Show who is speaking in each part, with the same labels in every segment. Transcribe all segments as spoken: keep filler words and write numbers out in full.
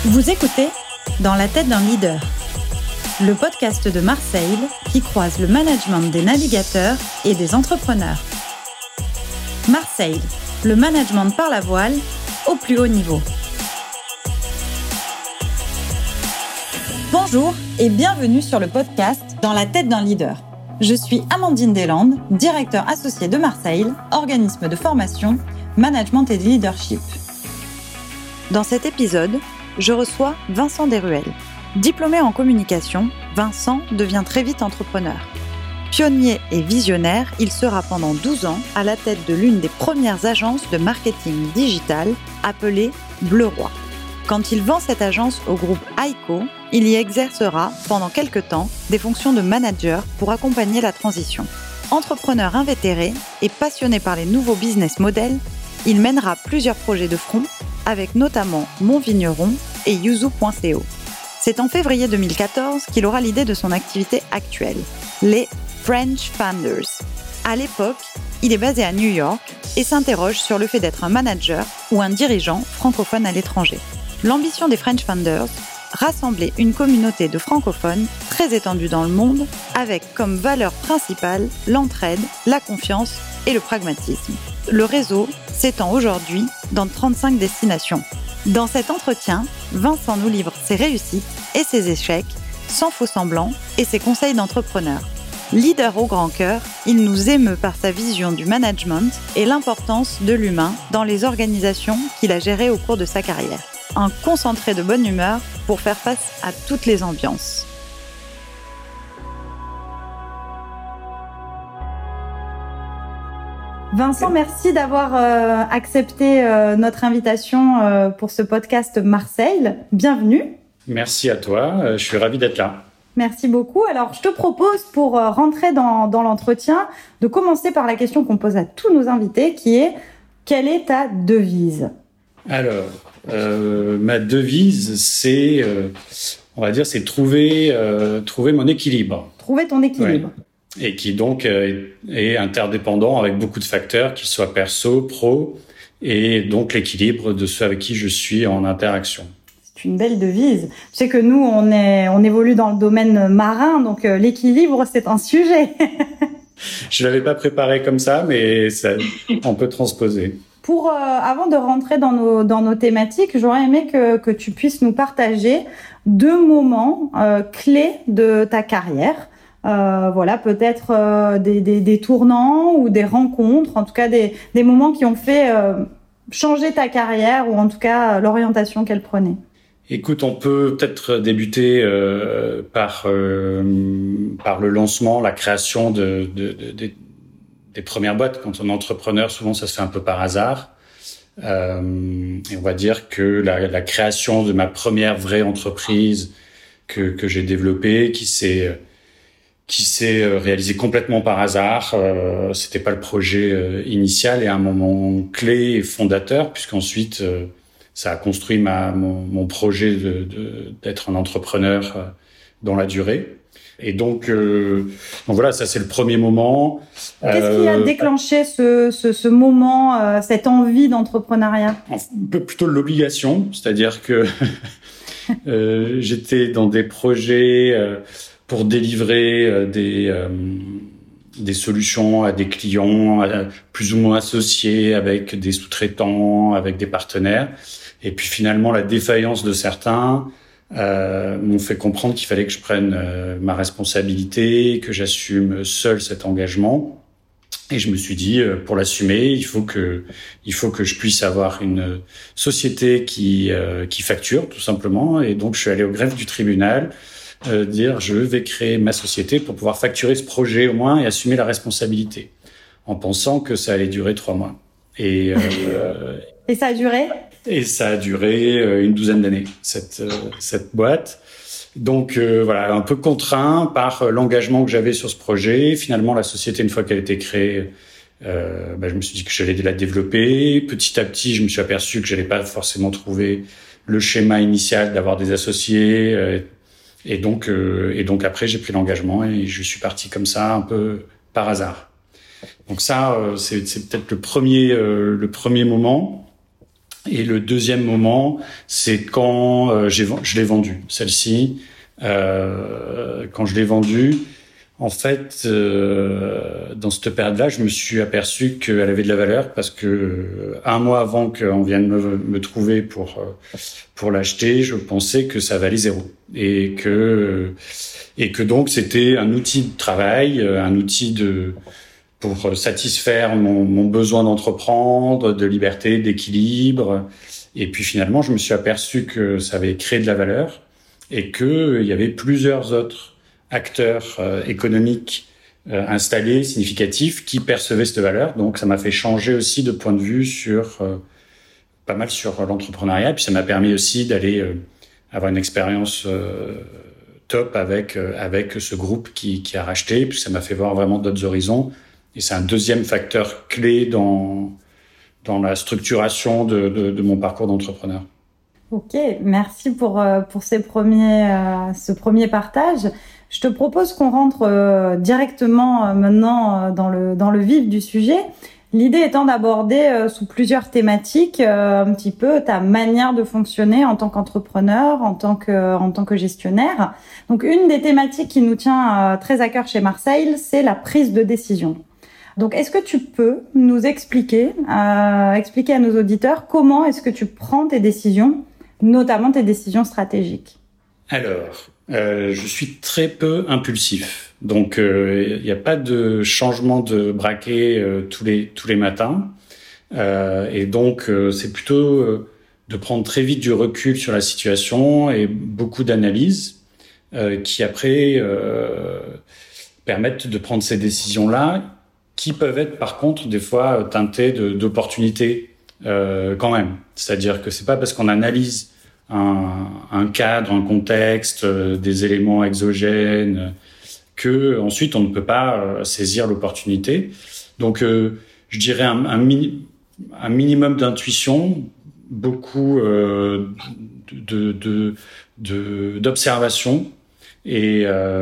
Speaker 1: Vous écoutez Dans la tête d'un leader, le podcast de Marseille qui croise le management des navigateurs et des entrepreneurs. Marseille, le management par la voile au plus haut niveau. Bonjour et bienvenue sur le podcast Dans la tête d'un leader. Je suis Amandine Deslandes, directeur associé de Marseille, organisme de formation, management et leadership. Dans cet épisode, je reçois Vincent Desruelles. Diplômé en communication, Vincent devient très vite entrepreneur. Pionnier et visionnaire, il sera pendant douze ans à la tête de l'une des premières agences de marketing digital appelée Bleu Roi. Quand il vend cette agence au groupe Aiko, il y exercera pendant quelques temps des fonctions de manager pour accompagner la transition. Entrepreneur invétéré et passionné par les nouveaux business models, il mènera plusieurs projets de front avec notamment Mon Vigneron et Yuzu point co. C'est en février deux mille quatorze qu'il aura l'idée de son activité actuelle, les French Founders. À l'époque, il est basé à New York et s'interroge sur le fait d'être un manager ou un dirigeant francophone à l'étranger. L'ambition des French Founders, rassembler une communauté de francophones très étendue dans le monde avec comme valeur principale l'entraide, la confiance et le pragmatisme. Le réseau s'étend aujourd'hui dans trente-cinq destinations. Dans cet entretien, Vincent nous livre ses réussites et ses échecs, sans faux semblants, et ses conseils d'entrepreneur. Leader au grand cœur, il nous émeut par sa vision du management et l'importance de l'humain dans les organisations qu'il a gérées au cours de sa carrière. Un concentré de bonne humeur pour faire face à toutes les ambiances. Vincent, merci d'avoir euh, accepté euh, notre invitation euh, pour ce podcast Marseille. Bienvenue.
Speaker 2: Merci à toi, euh, je suis ravi d'être là.
Speaker 1: Merci beaucoup. Alors, je te propose, pour euh, rentrer dans, dans l'entretien, de commencer par la question qu'on pose à tous nos invités, qui est « Quelle est ta devise ?»
Speaker 2: Alors, euh, ma devise, c'est, euh, on va dire, c'est trouver, euh, trouver mon équilibre.
Speaker 1: Trouver ton équilibre.
Speaker 2: Ouais. Et qui donc euh, est interdépendant avec beaucoup de facteurs, qu'ils soient perso, pro, et donc l'équilibre de ceux avec qui je suis en interaction.
Speaker 1: C'est une belle devise. Tu sais que nous, on est, on évolue dans le domaine marin, donc euh, l'équilibre, c'est un sujet.
Speaker 2: Je l'avais pas préparé comme ça, mais ça, on peut transposer.
Speaker 1: Pour, euh, avant de rentrer dans nos, dans nos thématiques, j'aurais aimé que, que tu puisses nous partager deux moments euh, clés de ta carrière. Euh, voilà, peut-être euh, des, des, des tournants ou des rencontres, en tout cas des, des moments qui ont fait euh, changer ta carrière ou en tout cas l'orientation qu'elle prenait.
Speaker 2: Écoute, on peut peut-être débuter euh, par euh, par le lancement, la création de, de, de, de des premières boîtes. Quand on est entrepreneur, souvent ça se fait un peu par hasard. Euh, et on va dire que la, la création de ma première vraie entreprise que que j'ai développée, qui s'est qui s'est réalisée complètement par hasard. Euh, c'était pas le projet euh, initial et un moment clé et fondateur, puisqu'ensuite euh, ça a construit ma mon, mon projet de, de d'être un entrepreneur euh, dans la durée. Et donc, euh, donc voilà, ça c'est le premier moment.
Speaker 1: Qu'est-ce qui a déclenché ce, ce, ce moment, euh, cette envie d'entrepreneuriat ?
Speaker 2: Un peu plutôt l'obligation, c'est-à-dire que euh, j'étais dans des projets euh, pour délivrer euh, des euh, des solutions à des clients à, plus ou moins associés avec des sous-traitants, avec des partenaires. Et puis finalement, la défaillance de certains Euh, m'ont fait comprendre qu'il fallait que je prenne euh, ma responsabilité, que j'assume seul cet engagement. Et je me suis dit, euh, pour l'assumer, il faut que il faut que je puisse avoir une société qui euh, qui facture tout simplement. Et donc je suis allé au greffe du tribunal euh, dire je vais créer ma société pour pouvoir facturer ce projet au moins et assumer la responsabilité, en pensant que ça allait durer trois mois. Et euh,
Speaker 1: et ça a duré?
Speaker 2: Et ça a duré une douzaine d'années, cette euh, cette boîte. Donc euh, voilà, un peu contraint par l'engagement que j'avais sur ce projet. Finalement, la société, une fois qu'elle était créée, euh, bah, je me suis dit que j'allais la développer. Petit à petit, je me suis aperçu que j'allais pas forcément trouver le schéma initial d'avoir des associés. Euh, et donc euh, et donc après, j'ai pris l'engagement et je suis parti comme ça, un peu par hasard. Donc ça, euh, c'est, c'est peut-être le premier euh, le premier moment. Et le deuxième moment, c'est quand euh, j'ai, je l'ai vendue, celle-ci. Euh, quand je l'ai vendue, en fait, euh, dans cette période-là, je me suis aperçu qu'elle avait de la valeur parce que euh, un mois avant qu'on vienne me, me trouver pour euh, pour l'acheter, je pensais que ça valait zéro et que et que donc c'était un outil de travail, un outil de pour satisfaire mon, mon besoin d'entreprendre, de liberté, d'équilibre. Et puis finalement, je me suis aperçu que ça avait créé de la valeur et que il y avait plusieurs autres acteurs euh, économiques euh, installés, significatifs, qui percevaient cette valeur. Donc, ça m'a fait changer aussi de point de vue sur euh, pas mal sur l'entrepreneuriat. Puis, ça m'a permis aussi d'aller euh, avoir une expérience euh, top avec euh, avec ce groupe qui, qui a racheté. Puis, ça m'a fait voir vraiment d'autres horizons. Et c'est un deuxième facteur clé dans dans la structuration de, de, de mon parcours d'entrepreneur.
Speaker 1: Ok, merci pour euh, pour ces premiers euh, ce premier partage. Je te propose qu'on rentre euh, directement euh, maintenant euh, dans le dans le vif du sujet. L'idée étant d'aborder euh, sous plusieurs thématiques euh, un petit peu ta manière de fonctionner en tant qu'entrepreneur, en tant que en tant que gestionnaire. Donc une des thématiques qui nous tient euh, très à cœur chez Marseille, c'est la prise de décision. Donc est-ce que tu peux nous expliquer euh, expliquer à nos auditeurs comment est-ce que tu prends tes décisions, notamment tes décisions stratégiques?
Speaker 2: Alors, euh, je suis très peu impulsif. Donc, il euh, n'y a pas de changement de braquet euh, tous les tous les matins. Euh, et donc, euh, c'est plutôt euh, de prendre très vite du recul sur la situation et beaucoup d'analyses euh, qui, après, euh, permettent de prendre ces décisions-là qui peuvent être, par contre, des fois teintées de, d'opportunités euh, quand même. C'est-à-dire que c'est pas parce qu'on analyse Un, un cadre, un contexte, euh, des éléments exogènes, euh, que ensuite on ne peut pas euh, saisir l'opportunité. Donc, euh, je dirais un, un, mini, un minimum d'intuition, beaucoup euh, de, de, de, d'observation, et,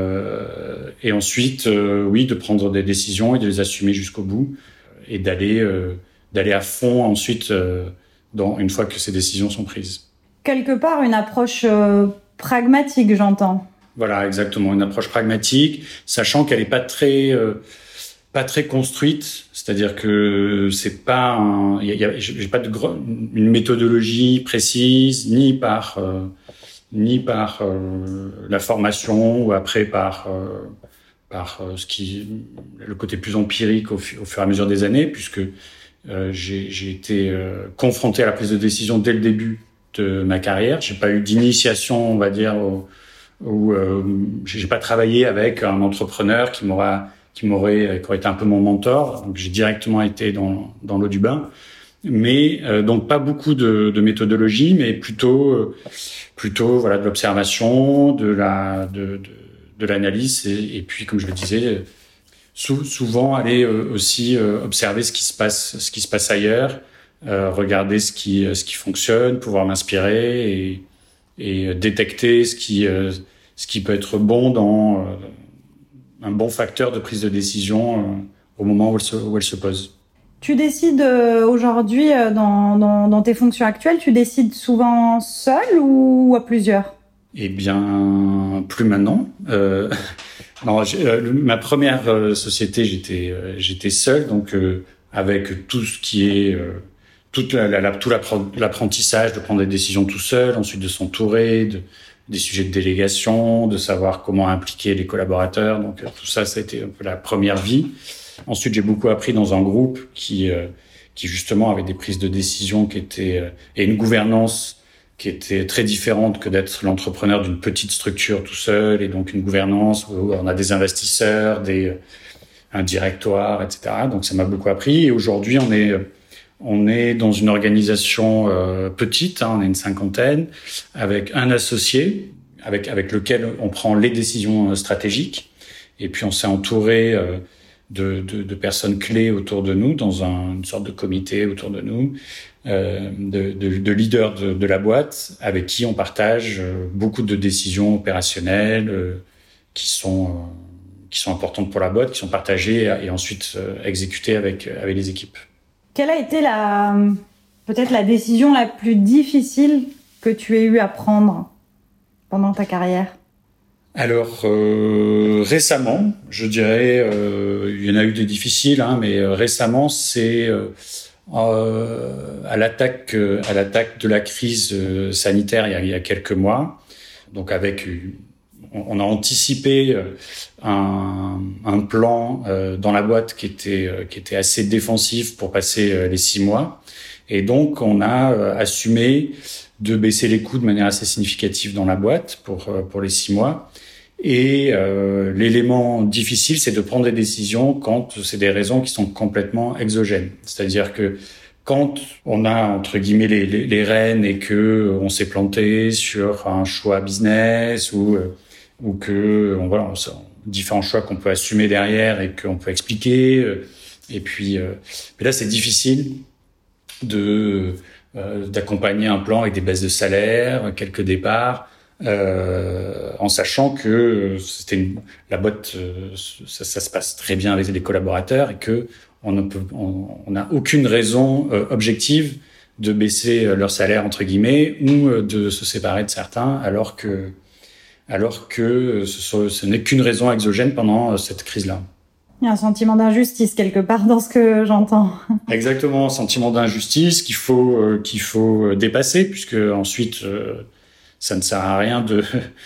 Speaker 2: euh, et ensuite, euh, oui, de prendre des décisions et de les assumer jusqu'au bout, et d'aller euh, d'aller à fond ensuite euh, dans, une fois que ces décisions sont prises.
Speaker 1: Quelque part, une approche euh, pragmatique, j'entends.
Speaker 2: Voilà, exactement, une approche pragmatique, sachant qu'elle est pas très, euh, pas très construite. C'est-à-dire que c'est pas, un, y a, y a, j'ai pas de gro- une méthodologie précise, ni par, euh, ni par euh, la formation ou après par, euh, par euh, ce qui, le côté plus empirique au, fu- au fur et à mesure des années, puisque euh, j'ai, j'ai été euh, confronté à la prise de décision dès le début de ma carrière. J'ai pas eu d'initiation, on va dire, où, où euh, j'ai pas travaillé avec un entrepreneur qui m'aura, qui m'aurait, qui aurait été un peu mon mentor. Donc j'ai directement été dans dans l'eau du bain. Mais euh, donc pas beaucoup de, de méthodologie, mais plutôt euh, plutôt voilà de l'observation, de la de de, de l'analyse et, et puis comme je le disais, sou, souvent aller euh, aussi euh, observer ce qui se passe, ce qui se passe ailleurs. Euh, regarder ce qui ce qui fonctionne, pouvoir m'inspirer et, et détecter ce qui euh, ce qui peut être bon dans euh, un bon facteur de prise de décision euh, au moment où elle se où elle se pose.
Speaker 1: Tu décides euh, aujourd'hui euh, dans, dans dans tes fonctions actuelles, tu décides souvent seul ou à plusieurs?
Speaker 2: Eh bien, plus maintenant. Euh, non, j'ai, euh, ma première euh, société, j'étais euh, j'étais seul, donc euh, avec tout ce qui est euh, toute la, la, la, tout l'apprentissage de prendre des décisions tout seul, ensuite de s'entourer, de, des sujets de délégation, de savoir comment impliquer les collaborateurs. Donc tout ça, ça a été un peu la première vie. Ensuite, j'ai beaucoup appris dans un groupe qui, euh, qui justement avait des prises de décision qui étaient euh, et une gouvernance qui était très différente que d'être l'entrepreneur d'une petite structure tout seul, et donc une gouvernance où on a des investisseurs, des un directoire, et cetera. Donc ça m'a beaucoup appris. Et aujourd'hui, on est On est dans une organisation euh, petite, hein, on est une cinquantaine, avec un associé, avec avec lequel on prend les décisions stratégiques. Et puis on s'est entouré euh, de, de, de personnes clés autour de nous, dans un, une sorte de comité autour de nous, euh, de, de, de leaders de, de la boîte, avec qui on partage euh, beaucoup de décisions opérationnelles euh, qui sont euh, qui sont importantes pour la boîte, qui sont partagées et ensuite euh, exécutées avec avec les équipes.
Speaker 1: Quelle a été la, Peut-être la décision la plus difficile que tu aies eu à prendre pendant ta carrière?
Speaker 2: Alors, euh, récemment, je dirais, euh, il y en a eu des difficiles, hein, mais euh, récemment, c'est euh, euh, à l'attaque, euh, à l'attaque de la crise euh, sanitaire il y, a, il y a quelques mois. Donc, avec, on, on a anticipé euh, un, un plan euh, dans la boîte qui était, euh, qui était assez défensif pour passer euh, les six mois. Et donc, on a euh, assumé de baisser les coûts de manière assez significative dans la boîte pour euh, pour les six mois. Et euh, l'élément difficile, c'est de prendre des décisions quand c'est des raisons qui sont complètement exogènes. C'est-à-dire que quand on a entre guillemets les, les, les rênes et que on s'est planté sur un choix business ou ou que on, voilà, on, différents choix qu'on peut assumer derrière et qu'on peut expliquer. Et puis, euh, mais là, c'est difficile de euh, d'accompagner un plan avec des baisses de salaire, quelques départs. Euh, en sachant que c'était une, la boîte, euh, ça, ça se passe très bien avec les collaborateurs et que on ne peut, on n'a aucune raison euh, objective de baisser leur salaire entre guillemets ou euh, de se séparer de certains, alors que, alors que ce, ce n'est qu'une raison exogène pendant euh, cette crise-là.
Speaker 1: Il y a un sentiment d'injustice quelque part dans ce que j'entends.
Speaker 2: Exactement, un sentiment d'injustice qu'il faut euh, qu'il faut dépasser puisque ensuite euh, ça ne sert à rien de,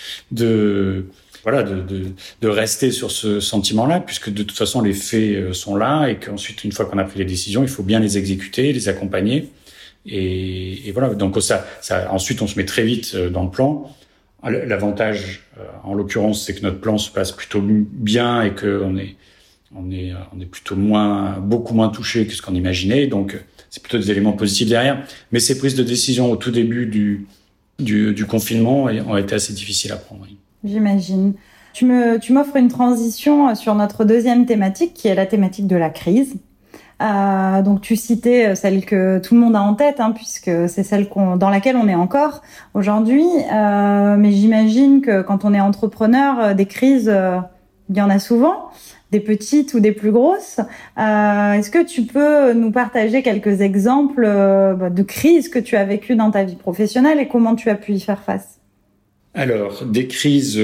Speaker 2: de, voilà, de, de, de rester sur ce sentiment-là, puisque de toute façon les faits sont là et qu'ensuite, une fois qu'on a pris les décisions, il faut bien les exécuter, les accompagner. Et, et voilà. Donc ça, ça, ensuite, on se met très vite dans le plan. L'avantage, en l'occurrence, c'est que notre plan se passe plutôt bien et qu'on est, on est, on est plutôt moins, beaucoup moins touché que ce qu'on imaginait. Donc, c'est plutôt des éléments positifs derrière. Mais ces prises de décision au tout début du Du, du confinement ont été assez difficiles à prendre. Oui.
Speaker 1: J'imagine. Tu me, tu m'offres une transition sur notre deuxième thématique, qui est la thématique de la crise. Euh, donc tu citais celle que tout le monde a en tête, hein, puisque c'est celle qu'on, dans laquelle on est encore aujourd'hui. Euh, mais j'imagine que quand on est entrepreneur, des crises, euh, il y en a souvent, des petites ou des plus grosses. Euh, est-ce que tu peux nous partager quelques exemples euh, de crises que tu as vécues dans ta vie professionnelle et comment tu as pu y faire face?
Speaker 2: Alors, des crises,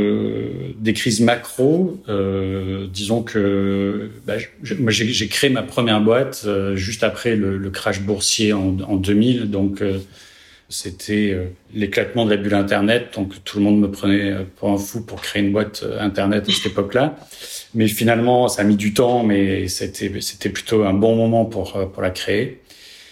Speaker 2: euh, des crises macro. Euh, disons que bah, je, moi j'ai, j'ai créé ma première boîte euh, juste après le, le crash boursier en, en deux mille, donc. Euh, C'était euh, l'éclatement de la bulle Internet, donc tout le monde me prenait pour un fou pour créer une boîte Internet à cette époque-là. Mais finalement, ça a mis du temps, mais c'était c'était plutôt un bon moment pour pour la créer.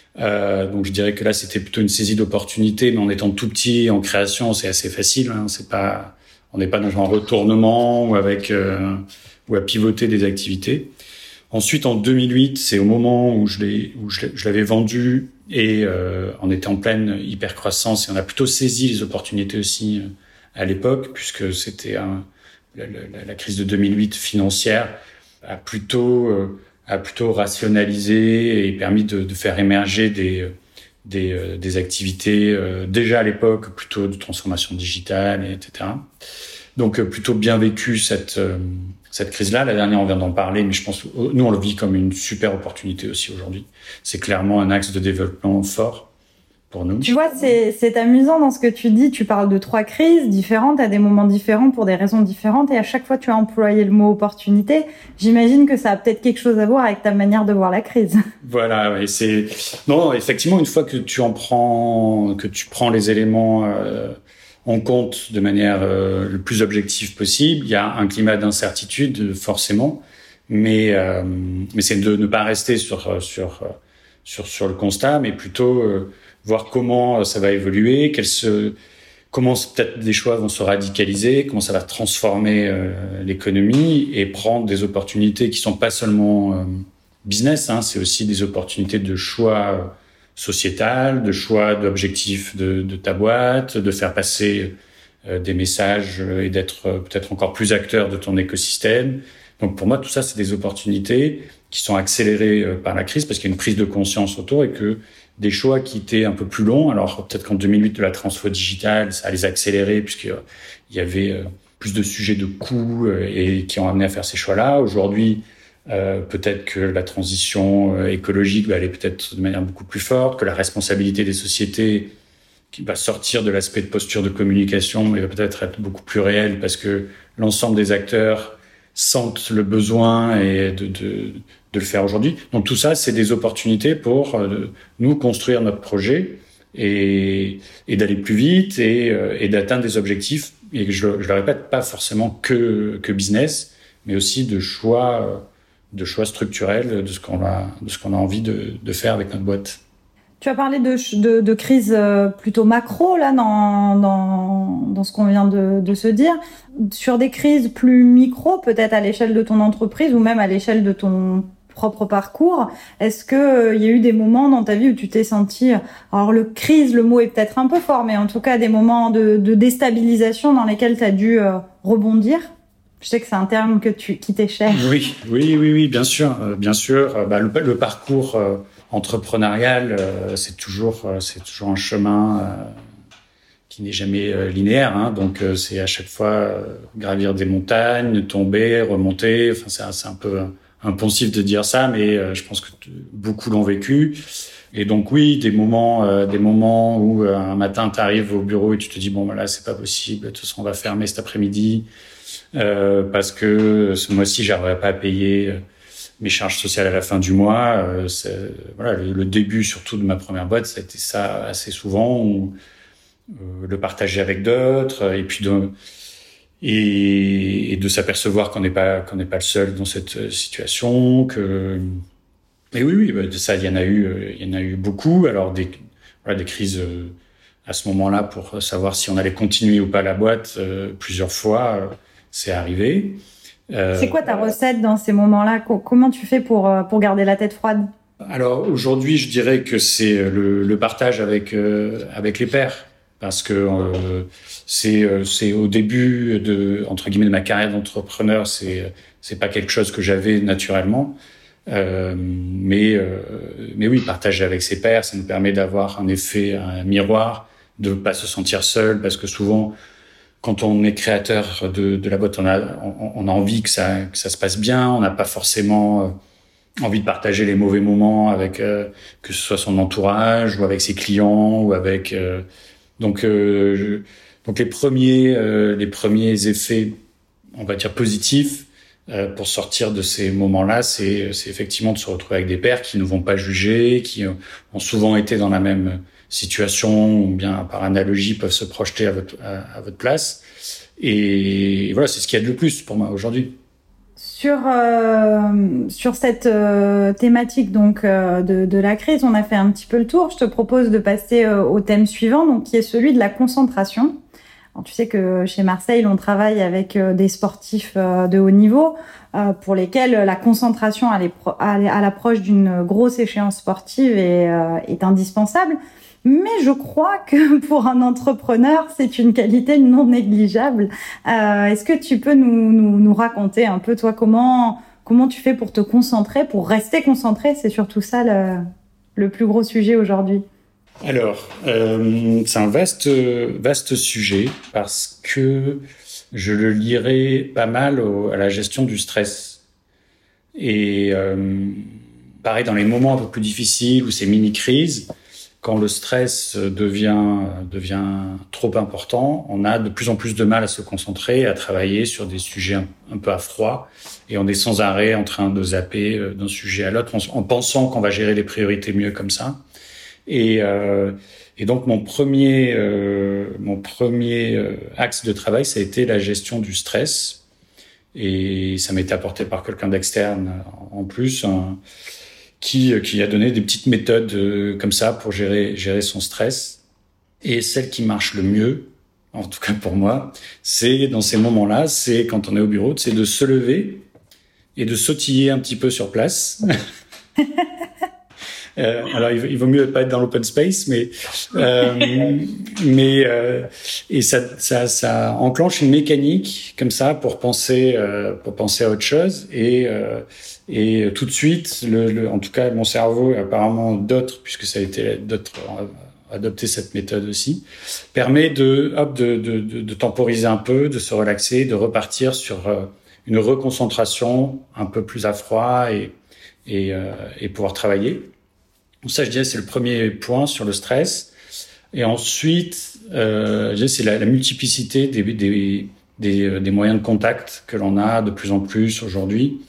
Speaker 2: Euh, donc je dirais que là, c'était plutôt une saisie d'opportunité, mais en étant tout petit en création, c'est assez facile. Hein, c'est pas, on n'est pas dans un retournement ou avec euh, ou à pivoter des activités. Ensuite, en deux mille huit, c'est au moment où je l'ai, où je, je l'avais vendu et euh, on était en pleine hypercroissance et on a plutôt saisi les opportunités aussi euh, à l'époque, puisque c'était un, la, la, la crise de deux mille huit financière a plutôt euh, a plutôt rationalisé et permis de, de faire émerger des des, euh, des activités euh, déjà à l'époque plutôt de transformation digitale, et cetera. Donc euh, plutôt bien vécu cette euh, cette crise-là. La dernière, on vient d'en parler, mais je pense que nous, on le vit comme une super opportunité aussi aujourd'hui. C'est clairement un axe de développement fort pour nous.
Speaker 1: Tu vois, c'est, c'est amusant dans ce que tu dis. Tu parles de trois crises différentes à des moments différents pour des raisons différentes et à chaque fois, tu as employé le mot opportunité. J'imagine que ça a peut-être quelque chose à voir avec ta manière de voir la crise.
Speaker 2: Voilà, et c'est... Non, effectivement, une fois que tu en prends, que tu prends les éléments... Euh... on compte de manière euh, le plus objective possible. Il y a un climat d'incertitude forcément, mais euh, mais c'est de ne pas rester sur sur sur sur le constat, mais plutôt euh, voir comment ça va évoluer, quels se comment peut-être des choix vont se radicaliser, comment ça va transformer euh, l'économie et prendre des opportunités qui sont pas seulement euh, business, hein, c'est aussi des opportunités de choix. Euh, sociétal, de choix d'objectifs de, de ta boîte, de faire passer euh, des messages et d'être euh, peut-être encore plus acteur de ton écosystème. Donc pour moi, tout ça, c'est des opportunités qui sont accélérées euh, par la crise parce qu'il y a une prise de conscience autour et que des choix qui étaient un peu plus longs, alors peut-être qu'en deux mille huit, de la transfo digitale, ça a les accéléré puisqu'il y avait euh, plus de sujets de coûts euh, et qui ont amené à faire ces choix-là. Aujourd'hui, Euh, peut-être que la transition euh, écologique va aller peut-être de manière beaucoup plus forte, que la responsabilité des sociétés qui va sortir de l'aspect de posture de communication, mais va peut-être être beaucoup plus réelle parce que l'ensemble des acteurs sentent le besoin et de, de, de le faire aujourd'hui. Donc tout ça, c'est des opportunités pour euh, nous construire notre projet et, et d'aller plus vite et, euh, et d'atteindre des objectifs. Et je, je le répète, pas forcément que, que business, mais aussi de choix, euh, de choix structurels de ce qu'on a, de ce qu'on a envie de, de faire avec notre boîte.
Speaker 1: Tu as parlé de, de, de crise plutôt macro là dans, dans, dans ce qu'on vient de, de se dire. Sur des crises plus micro, peut-être à l'échelle de ton entreprise ou même à l'échelle de ton propre parcours, est-ce que euh, il y a eu des moments dans ta vie où tu t'es senti, alors le crise, le mot est peut-être un peu fort, mais en tout cas des moments de, de déstabilisation dans lesquels tu as dû euh, rebondir? Je sais que c'est un terme que tu, qui t'est cher.
Speaker 2: Oui, oui, oui, oui, bien sûr, euh, bien sûr. Euh, bah, le, le parcours euh, entrepreneurial, euh, c'est toujours, euh, c'est toujours un chemin euh, qui n'est jamais euh, linéaire. Hein, donc, euh, c'est à chaque fois euh, gravir des montagnes, tomber, remonter. Enfin, c'est, c'est un peu impensif de dire ça, mais euh, je pense que t- beaucoup l'ont vécu. Et donc, oui, des moments, euh, des moments où euh, un matin, tu arrives au bureau et tu te dis bon, bah, là, c'est pas possible. De toute façon, on va fermer cet après-midi. Euh, parce que ce mois-ci, j'arriverai pas à payer mes charges sociales à la fin du mois. Euh, c'est, voilà, le, le début surtout de ma première boîte, ça a été ça assez souvent, où, euh, le partager avec d'autres, et puis de, et, et de s'apercevoir qu'on n'est pas qu'on n'est pas le seul dans cette situation. Que, et oui, oui, bah, de ça, il y en a eu, il y en a eu beaucoup. Alors des, voilà, des crises euh, à ce moment-là pour savoir si on allait continuer ou pas la boîte, euh, plusieurs fois. Euh, C'est arrivé.
Speaker 1: Euh, c'est quoi ta recette dans ces moments-là? Comment tu fais pour, pour garder la tête froide?
Speaker 2: Alors aujourd'hui, je dirais que c'est le, le partage avec, euh, avec les pairs. Parce que euh, c'est, c'est au début de, entre guillemets, de ma carrière d'entrepreneur, c'est, c'est pas quelque chose que j'avais naturellement. Euh, mais, euh, mais oui, partager avec ses pairs, ça nous permet d'avoir un effet, un miroir, de ne pas se sentir seul, parce que souvent, quand on est créateur de, de la boîte, on a, on, on a envie que ça, que ça se passe bien. On n'a pas forcément envie de partager les mauvais moments avec, euh, que ce soit son entourage ou avec ses clients ou avec. Euh, donc, euh, je, donc les premiers, euh, les premiers effets, on va dire positifs, euh, pour sortir de ces moments-là, c'est, c'est effectivement de se retrouver avec des pairs qui ne vont pas juger, qui ont souvent été dans la même situation, ou bien par analogie peuvent se projeter à votre, à, à votre place. Et voilà, c'est ce qu'il y a de le plus pour moi aujourd'hui.
Speaker 1: Sur euh, sur cette euh, thématique donc euh, de, de la crise, on a fait un petit peu le tour. Je te propose de passer euh, au thème suivant, donc qui est celui de la concentration. Alors, tu sais que chez Marseille, on travaille avec euh, des sportifs euh, de haut niveau euh, pour lesquels la concentration à, à l'approche d'une grosse échéance sportive est, euh, est indispensable. Mais je crois que pour un entrepreneur, c'est une qualité non négligeable. Euh, est-ce que tu peux nous, nous, nous raconter un peu, toi, comment, comment tu fais pour te concentrer, pour rester concentré? C'est surtout ça le, le plus gros sujet aujourd'hui.
Speaker 2: Alors, euh, c'est un vaste, vaste sujet parce que je le lierai pas mal au, à la gestion du stress. Et euh, pareil, dans les moments un peu plus difficiles ou ces mini-crises, quand le stress devient, devient trop important, on a de plus en plus de mal à se concentrer, à travailler sur des sujets un, un peu à froid. Et on est sans arrêt en train de zapper d'un sujet à l'autre en, en pensant qu'on va gérer les priorités mieux comme ça. Et, euh, et donc, mon premier, euh, mon premier euh, axe de travail, ça a été la gestion du stress. Et ça m'a été apporté par quelqu'un d'externe en plus, hein, qui, qui a donné des petites méthodes euh, comme ça pour gérer, gérer son stress. Et celle qui marche le mieux, en tout cas pour moi, c'est dans ces moments-là, c'est quand on est au bureau, c'est de se lever et de sautiller un petit peu sur place. Euh, alors, il vaut mieux pas être dans l'open space, mais euh, mais euh, et ça, ça ça enclenche une mécanique comme ça pour penser euh, pour penser à autre chose et euh, et tout de suite, le, le, en tout cas, mon cerveau et apparemment d'autres, puisque ça a été d'autres ont adopté cette méthode aussi, permet de hop de de, de de temporiser un peu, de se relaxer, de repartir sur une reconcentration un peu plus à froid et, et, euh, et pouvoir travailler. Donc ça, je dirais, c'est le premier point sur le stress. Et ensuite, euh, je dirais, c'est la, la multiplicité des, des, des, des moyens de contact que l'on a de plus en plus aujourd'hui.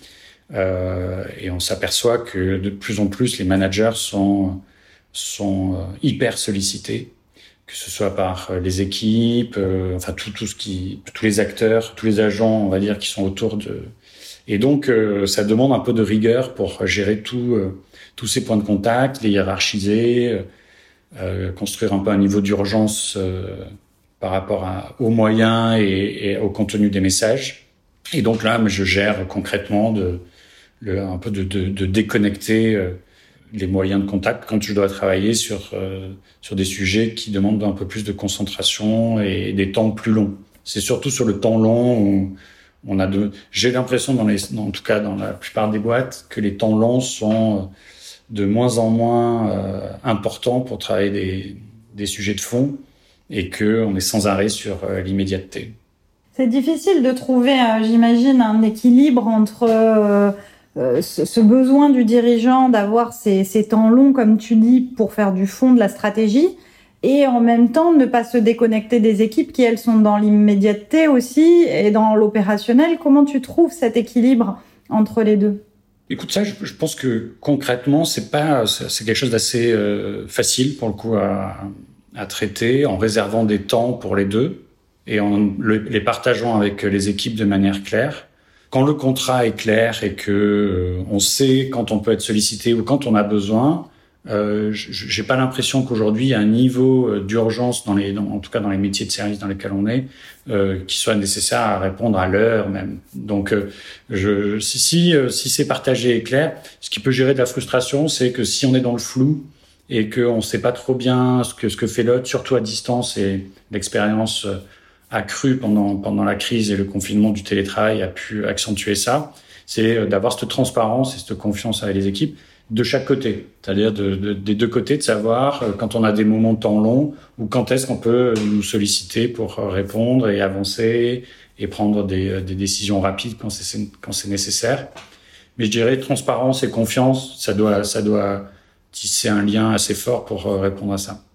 Speaker 2: Euh, et on s'aperçoit que de plus en plus, les managers sont, sont euh, hyper sollicités, que ce soit par les équipes, euh, enfin tout, tout ce qui, tous les acteurs, tous les agents, on va dire, qui sont autour de. Et donc, euh, ça demande un peu de rigueur pour gérer tout, euh, tous ces points de contact, les hiérarchiser, euh, construire un peu un niveau d'urgence euh, par rapport à, aux moyens et, et au contenu des messages. Et donc là, je gère concrètement de, le, un peu de, de, de déconnecter euh, les moyens de contact quand je dois travailler sur euh, sur des sujets qui demandent un peu plus de concentration et des temps plus longs. C'est surtout sur le temps long où on a de. J'ai l'impression dans les, en tout cas dans la plupart des boîtes, que les temps longs sont de moins en moins euh, importants pour travailler des des sujets de fond et que on est sans arrêt sur euh, l'immédiateté.
Speaker 1: C'est difficile de trouver, euh, j'imagine, un équilibre entre euh, euh, ce, ce besoin du dirigeant d'avoir ces, ces temps longs, comme tu dis, pour faire du fond de la stratégie, et en même temps ne pas se déconnecter des équipes qui, elles, sont dans l'immédiateté aussi et dans l'opérationnel. Comment tu trouves cet équilibre entre les deux ?
Speaker 2: Écoute, ça, je, je pense que concrètement, c'est pas, c'est quelque chose d'assez euh, facile pour le coup à, à traiter en réservant des temps pour les deux et en le, les partageant avec les équipes de manière claire. Quand le contrat est clair et que euh, on sait quand on peut être sollicité ou quand on a besoin, euh, j'ai pas l'impression qu'aujourd'hui il y a un niveau d'urgence dans les, dans, en tout cas dans les métiers de service dans lesquels on est, euh, qui soit nécessaire à répondre à l'heure même. Donc, euh, je, si si, euh, si c'est partagé et clair, ce qui peut gérer de la frustration, c'est que si on est dans le flou et que on sait pas trop bien ce que ce que fait l'autre, surtout à distance, et l'expérience euh, accrue pendant pendant la crise et le confinement du télétravail a pu accentuer ça, c'est d'avoir cette transparence et cette confiance avec les équipes de chaque côté, c'est-à-dire de, de, des deux côtés, de savoir euh, quand on a des moments de temps long ou quand est-ce qu'on peut nous solliciter pour répondre et avancer et prendre des, des décisions rapides quand c'est, quand c'est nécessaire. Mais je dirais transparence et confiance, ça doit, ça doit tisser un lien assez fort pour répondre à ça.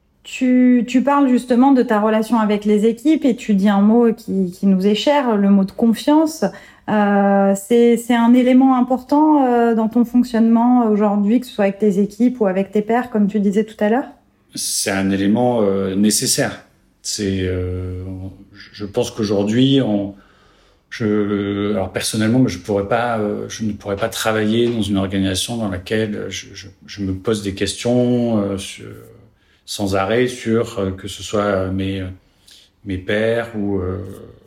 Speaker 1: Tu, tu parles justement de ta relation avec les équipes et tu dis un mot qui, qui nous est cher, le mot de confiance. Euh, c'est, c'est un élément important euh, dans ton fonctionnement aujourd'hui, que ce soit avec tes équipes ou avec tes pairs, comme tu disais tout à l'heure.
Speaker 2: C'est un élément euh, nécessaire. C'est, euh, je pense qu'aujourd'hui, on, je, alors personnellement, je pourrais pas, euh, je ne pourrais pas travailler dans une organisation dans laquelle je, je, je me pose des questions euh, sur, sans arrêt sur euh, que ce soit mes mes pairs ou euh,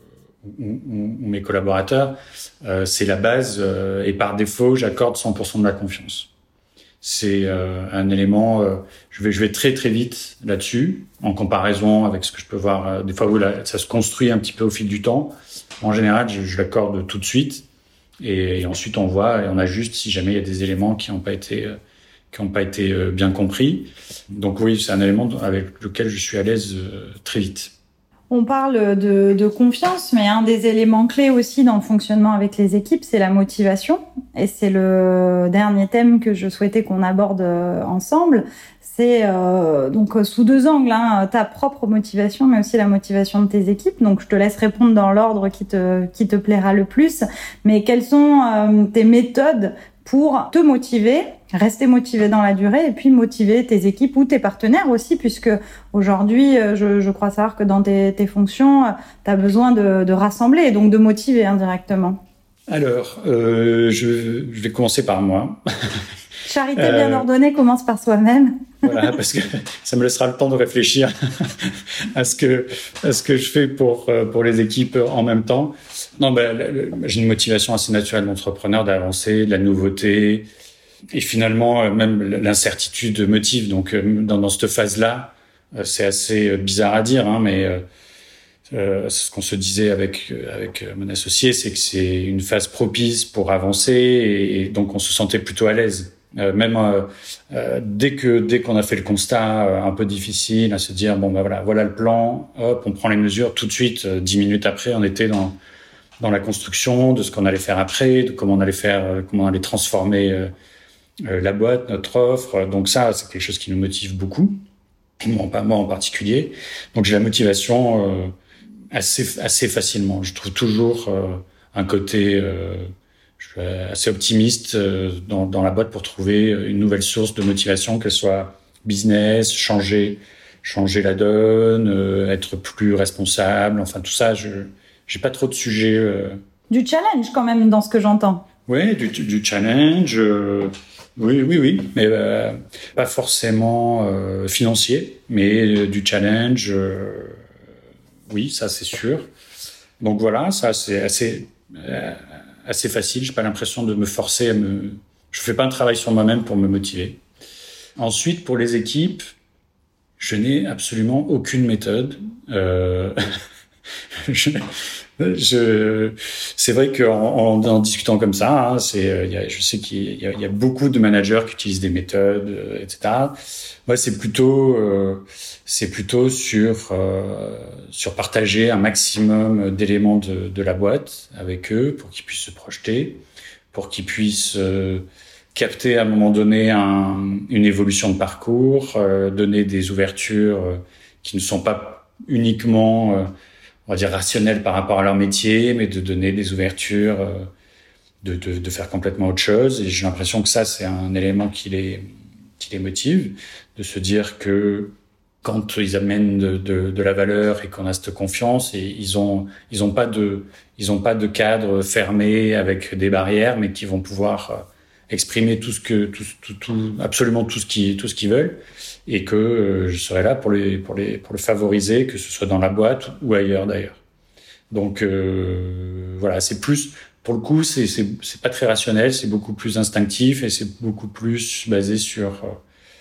Speaker 2: Ou, ou, ou mes collaborateurs, euh, c'est la base euh, et par défaut, j'accorde cent pour cent de la confiance. C'est euh, un élément, euh, je vais je vais très très vite là-dessus, en comparaison avec ce que je peux voir euh, des fois où là, ça se construit un petit peu au fil du temps. En général, je, je l'accorde tout de suite et, et ensuite on voit et on ajuste si jamais il y a des éléments qui n'ont pas été euh, qui n'ont pas été euh, bien compris. Donc oui, c'est un élément avec lequel je suis à l'aise euh, très vite.
Speaker 1: On parle de, de confiance, mais un des éléments clés aussi dans le fonctionnement avec les équipes, c'est la motivation. Et c'est le dernier thème que je souhaitais qu'on aborde ensemble. C'est euh, donc sous deux angles, hein, ta propre motivation, mais aussi la motivation de tes équipes. Donc je te laisse répondre dans l'ordre qui te qui te plaira le plus. Mais quelles sont euh, tes méthodes pour te motiver, rester motivé dans la durée et puis motiver tes équipes ou tes partenaires aussi, puisque aujourd'hui, je, je crois savoir que dans tes, tes fonctions, tu as besoin de, de rassembler et donc de motiver indirectement.
Speaker 2: Alors, euh, je, je vais commencer par moi.
Speaker 1: Charité bien euh, ordonnée commence par soi-même.
Speaker 2: Voilà, parce que ça me laissera le temps de réfléchir à ce que à ce que je fais pour pour les équipes en même temps. Non, ben j'ai une motivation assez naturelle d'entrepreneur d'avancer, de la nouveauté et finalement même l'incertitude motive. Donc dans dans cette phase-là, c'est assez bizarre à dire, hein, mais euh, c'est ce qu'on se disait avec avec mon associé, c'est que c'est une phase propice pour avancer et, et donc on se sentait plutôt à l'aise. Euh, même euh, euh, dès que dès qu'on a fait le constat euh, un peu difficile à se dire bon ben voilà voilà le plan, hop on prend les mesures tout de suite, euh, dix minutes après on était dans dans la construction de ce qu'on allait faire après, de comment on allait faire, euh, comment on allait transformer euh, euh, la boîte, notre offre. Donc ça, c'est quelque chose qui nous motive beaucoup, moi, pas moi en particulier. Donc j'ai la motivation euh, assez assez facilement. Je trouve toujours euh, un côté euh, je suis assez optimiste euh, dans, dans la boîte pour trouver une nouvelle source de motivation, qu'elle soit business, changer, changer la donne, euh, être plus responsable. Enfin, tout ça, je j'ai pas trop de sujets. Euh...
Speaker 1: Du challenge quand même dans ce que j'entends.
Speaker 2: Oui, du, du challenge. Euh, oui, oui, oui, mais euh, pas forcément euh, financier, mais euh, du challenge. Euh, oui, ça c'est sûr. Donc voilà, ça c'est assez. Euh, assez facile, j'ai pas l'impression de me forcer à me... Je fais pas un travail sur moi-même pour me motiver. Ensuite, pour les équipes, je n'ai absolument aucune méthode. Euh... je... Je... C'est vrai qu'en en, en discutant comme ça, hein, c'est, il y a, je sais qu'il y a, il y a beaucoup de managers qui utilisent des méthodes, euh, et cetera. Moi, c'est plutôt, euh, c'est plutôt sur euh, sur partager un maximum d'éléments de, de la boîte avec eux pour qu'ils puissent se projeter, pour qu'ils puissent euh, capter à un moment donné un, une évolution de parcours, euh, donner des ouvertures euh, qui ne sont pas uniquement euh, on va dire rationnel par rapport à leur métier, mais de donner des ouvertures, euh, de, de, de faire complètement autre chose. Et j'ai l'impression que ça, c'est un élément qui les, qui les motive, de se dire que quand ils amènent de, de, de la valeur et qu'on a cette confiance, et ils ont, ils ont pas de, ils ont pas de cadre fermé avec des barrières, mais qui vont pouvoir exprimer tout ce que, tout, tout, tout absolument tout ce qui, tout ce qu'ils veulent. Et que euh, je serai là pour les pour les pour le favoriser, que ce soit dans la boîte ou ailleurs d'ailleurs. Donc euh, voilà, c'est plus pour le coup, c'est c'est c'est pas très rationnel, c'est beaucoup plus instinctif et c'est beaucoup plus basé sur euh,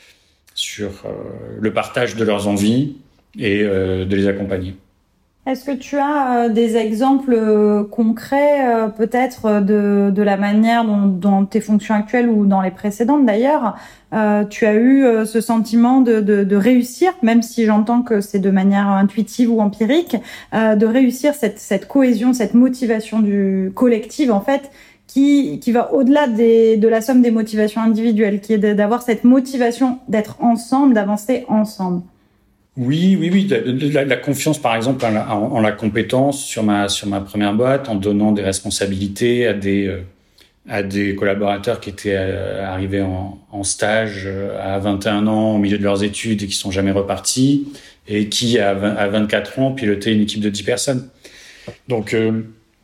Speaker 2: sur euh, le partage de leurs envies et euh, de les accompagner.
Speaker 1: Est-ce que tu as euh, des exemples euh, concrets, euh, peut-être, de, de la manière dont, dans tes fonctions actuelles ou dans les précédentes d'ailleurs, euh, tu as eu euh, ce sentiment de, de, de réussir, même si j'entends que c'est de manière intuitive ou empirique, euh, de réussir cette, cette cohésion, cette motivation du collectif, en fait, qui, qui va au-delà des, de la somme des motivations individuelles, qui est d'avoir cette motivation d'être ensemble, d'avancer ensemble.
Speaker 2: Oui, oui, oui. La, la confiance, par exemple, en la, en la compétence sur ma sur ma première boîte, en donnant des responsabilités à des euh, à des collaborateurs qui étaient euh, arrivés en, en stage euh, à vingt et un ans au milieu de leurs études et qui sont jamais repartis et qui à, vingt, à vingt-quatre ans pilotaient une équipe de dix personnes. Donc euh,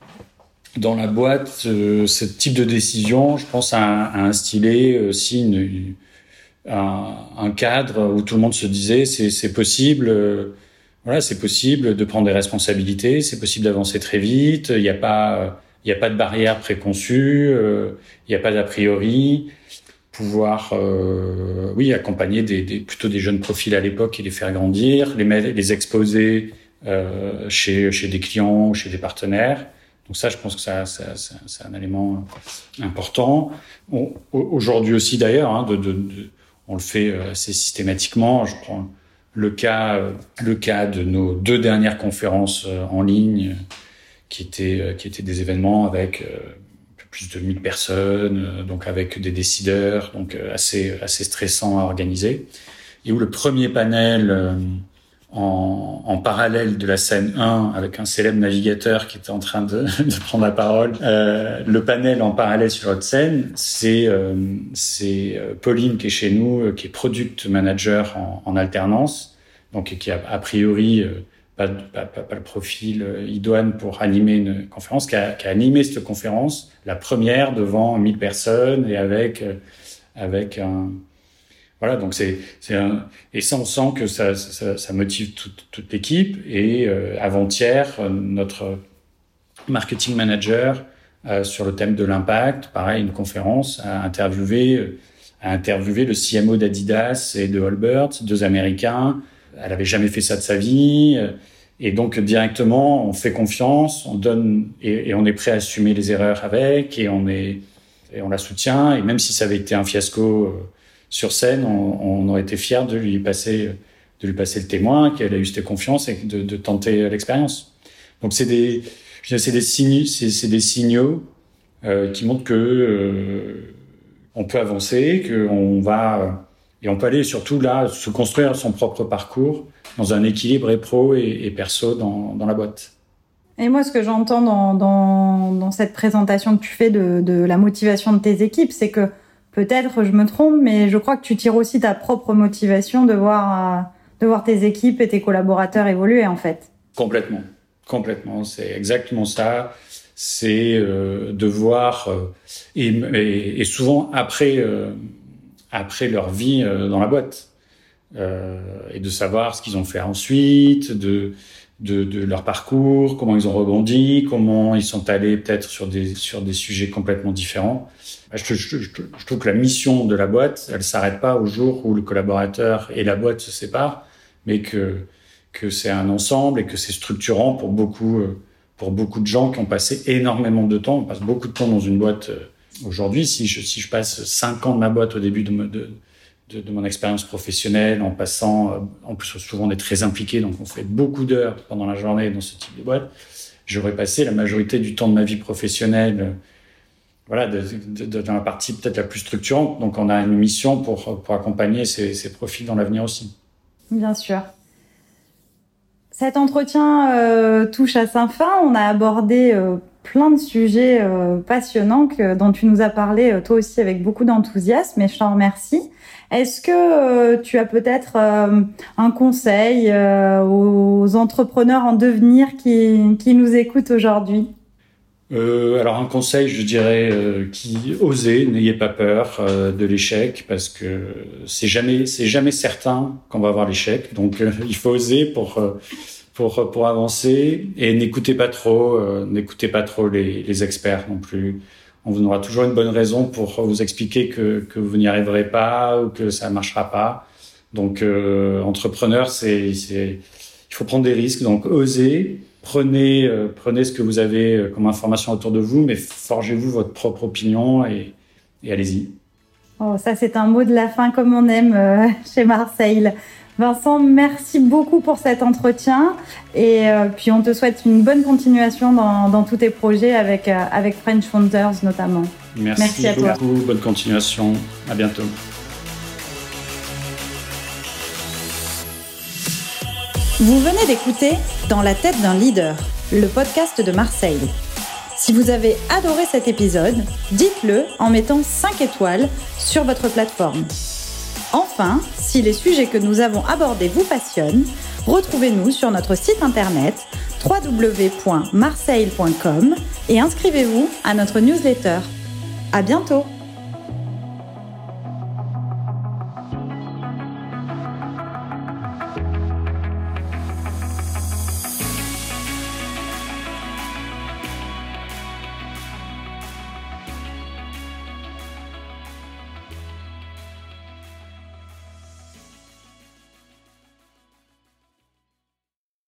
Speaker 2: dans la boîte, euh, ce type de décision, je pense, a, a instillé aussi une, une Un, un cadre où tout le monde se disait c'est c'est possible euh, voilà c'est possible de prendre des responsabilités, c'est possible d'avancer très vite, il n'y a pas il y a pas de barrière préconçue, euh, il n'y a pas d'a priori, pouvoir euh, oui accompagner des, des plutôt des jeunes profils à l'époque et les faire grandir, les mettre, les exposer euh, chez chez des clients, chez des partenaires. Donc ça, je pense que ça, ça, ça c'est un élément important. On, aujourd'hui aussi d'ailleurs, hein, de, de, de on le fait assez systématiquement. Je prends le cas, le cas de nos deux dernières conférences en ligne, qui étaient, qui étaient des événements avec un peu plus de mille personnes, donc avec des décideurs, donc assez, assez stressant à organiser. Et où le premier panel, en, en parallèle de la scène un, avec un célèbre navigateur qui était en train de, de prendre la parole. Euh, le panel en parallèle sur l'autre scène, c'est euh, c'est Pauline qui est chez nous, euh, qui est product manager en, en alternance, donc qui a a priori euh, pas, pas, pas, pas le profil euh, idoine pour animer une conférence, qui a, qui a animé cette conférence, la première devant mille personnes et avec euh, avec un Voilà, donc c'est c'est un, et ça on sent que ça ça, ça motive toute toute l'équipe. Et euh, avant-hier, notre marketing manager euh, sur le thème de l'impact, pareil, une conférence, a interviewé a interviewé le C M O d'Adidas et de Allbirds, deux Américains. Elle avait jamais fait ça de sa vie, et donc directement on fait confiance, on donne et, et on est prêt à assumer les erreurs avec, et on est et on la soutient. Et même si ça avait été un fiasco euh, sur scène, on, on aurait été fiers de lui passer, de lui passer le témoin, qu'elle a eu cette confiance et de, de tenter l'expérience. Donc c'est des, Puis c'est des signes, c'est, c'est des signaux euh, qui montrent que euh, on peut avancer, que on va et on peut aller surtout là se construire son propre parcours dans un équilibre et pro et, et perso dans, dans la boîte.
Speaker 1: Et moi, ce que j'entends dans, dans, dans cette présentation que tu fais de, de la motivation de tes équipes, c'est que peut-être je me trompe, mais je crois que tu tires aussi ta propre motivation de voir, de voir tes équipes et tes collaborateurs évoluer, en fait.
Speaker 2: Complètement, complètement. C'est exactement ça. C'est euh, de voir euh, et, et, et souvent après euh, après leur vie euh, dans la boîte euh, et de savoir ce qu'ils ont fait ensuite, de De, de leur parcours, comment ils ont rebondi, comment ils sont allés peut-être sur des sur des sujets complètement différents. Je, je, je, je trouve que la mission de la boîte, elle s'arrête pas au jour où le collaborateur et la boîte se séparent, mais que que c'est un ensemble et que c'est structurant pour beaucoup pour beaucoup de gens qui ont passé énormément de temps. On passe beaucoup de temps dans une boîte aujourd'hui. Si je si je passe cinq ans de ma boîte au début de de De, de mon expérience professionnelle, en passant, euh, en plus souvent on est très impliqué, donc on fait beaucoup d'heures pendant la journée dans ce type de boîte. J'aurais passé la majorité du temps de ma vie professionnelle, euh, voilà, de, de, de, dans la partie peut-être la plus structurante. Donc on a une mission pour pour accompagner ces, ces profils dans l'avenir aussi.
Speaker 1: Bien sûr. Cet entretien euh, touche à sa fin. On a abordé euh, plein de sujets euh, passionnants que, dont tu nous as parlé euh, toi aussi avec beaucoup d'enthousiasme, et je t'en remercie. Est-ce que euh, tu as peut-être euh, un conseil euh, aux entrepreneurs en devenir qui, qui nous écoutent aujourd'hui ?
Speaker 2: euh, Alors un conseil, je dirais, euh, qui osez, n'ayez pas peur euh, de l'échec, parce que c'est jamais, c'est jamais certain qu'on va avoir l'échec. Donc euh, il faut oser pour euh, pour pour avancer, et n'écoutez pas trop, euh, n'écoutez pas trop les, les experts non plus. On aura toujours une bonne raison pour vous expliquer que, que vous n'y arriverez pas ou que ça ne marchera pas. Donc, euh, entrepreneur, c'est, c'est, il faut prendre des risques. Donc, osez, prenez, euh, prenez ce que vous avez comme information autour de vous, mais forgez-vous votre propre opinion et, et allez-y.
Speaker 1: Oh, ça, c'est un mot de la fin comme on aime euh, chez Marseille. Vincent, merci beaucoup pour cet entretien, et euh, puis on te souhaite une bonne continuation dans, dans tous tes projets avec, euh, avec French Founders notamment.
Speaker 2: Merci, merci à beaucoup, toi. Bonne continuation, à bientôt.
Speaker 1: Vous venez d'écouter Dans la tête d'un leader, le podcast de Marseille. Si vous avez adoré cet épisode, dites-le en mettant cinq étoiles sur votre plateforme. Enfin, si les sujets que nous avons abordés vous passionnent, retrouvez-nous sur notre site internet w w w point marseille point com et inscrivez-vous à notre newsletter. À bientôt!